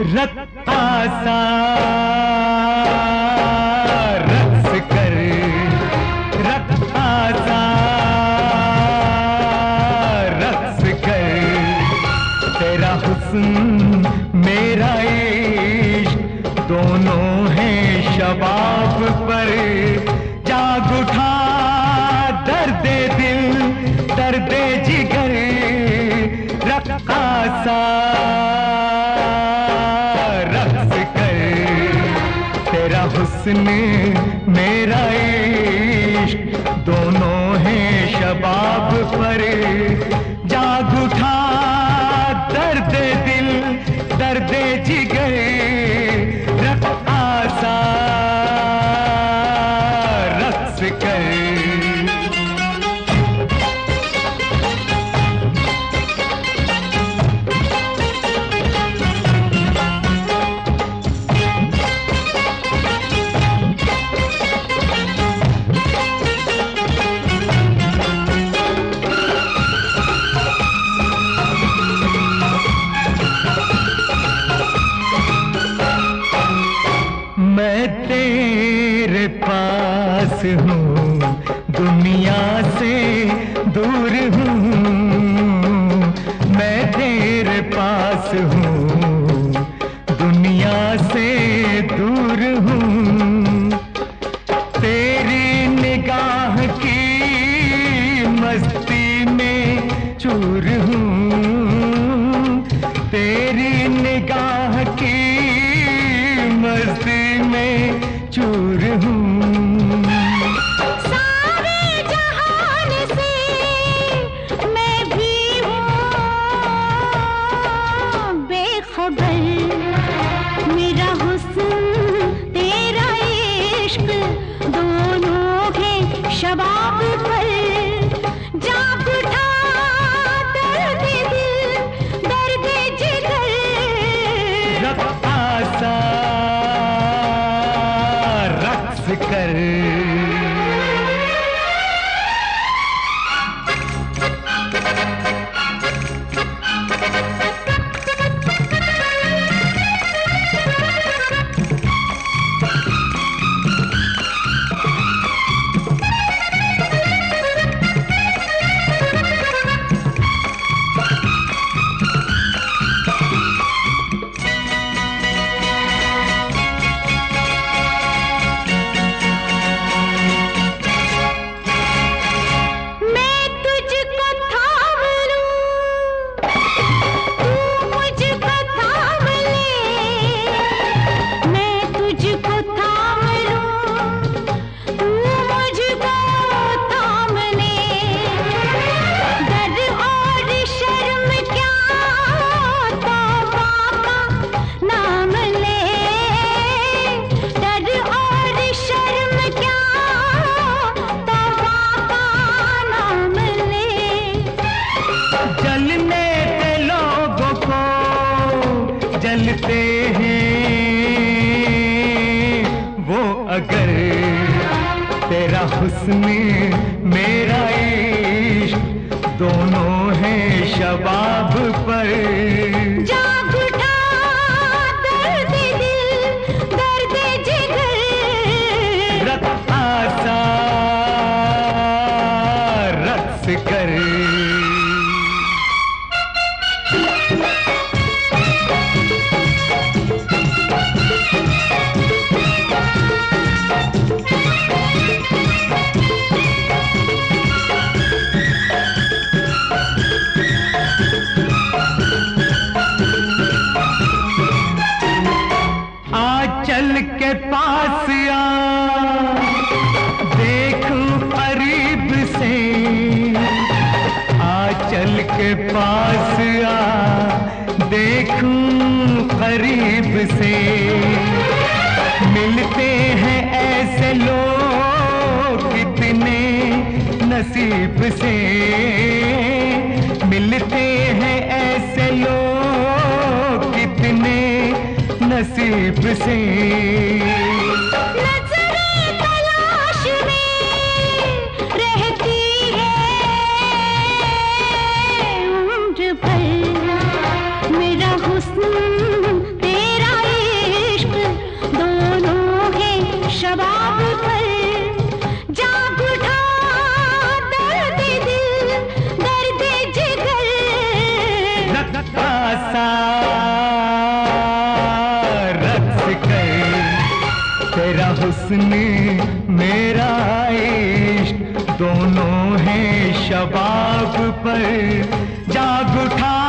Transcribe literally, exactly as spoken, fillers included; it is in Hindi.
रक्कासा रक्स कर, रक्कासा रक्स कर, तेरा हुस्न मेरा इश्क दोनों हैं शबाब पर। जाग उठा दर्दे दिल दर्दे जिगर, रक्कासा रक्स कर, तेरा हुस्न मेरा इश्क दोनों हैं शबाब पर। जाग उठा दर्दे दिल दर्दे जिगर, रक्कासा रक्स कर। मैं तेरे पास हूँ, दुनिया से दूर हूँ। मैं तेरे पास हूँ, दुनिया से दूर हूँ। तेरी निगाह की मस्ती में चूर हूँ। तेरी निगाह की मस्ती में चूर हूँ। सारे जहान से मैं भी हूँ बेखबर। मेरा हुस्न तेरा इश्क दोनों हैं शबाब पर। जाग उठा दर्द दिल दर्द जिगर, रक्कासा रक्स कर। जलते हैं वो अगर तेरा हुस्न मेरा इश्क दोनों हैं शबाब पर। जाग उठा दर्द दिल दर्द जिगर, रक्कासा रक्स कर। चल के पास आ देखूं करीब से, आ चल के पास आ देखूं करीब से। मिलते हैं ऐसे लोग कितने नसीब से, मिलते हैं ऐसे लोग कितने नसीब से। नजरें तलाश में रहती है उम्र भर। मेरा हुस्न तेरा हुस्न मेरा इश्क दोनों हैं शबाब पर जाग उठा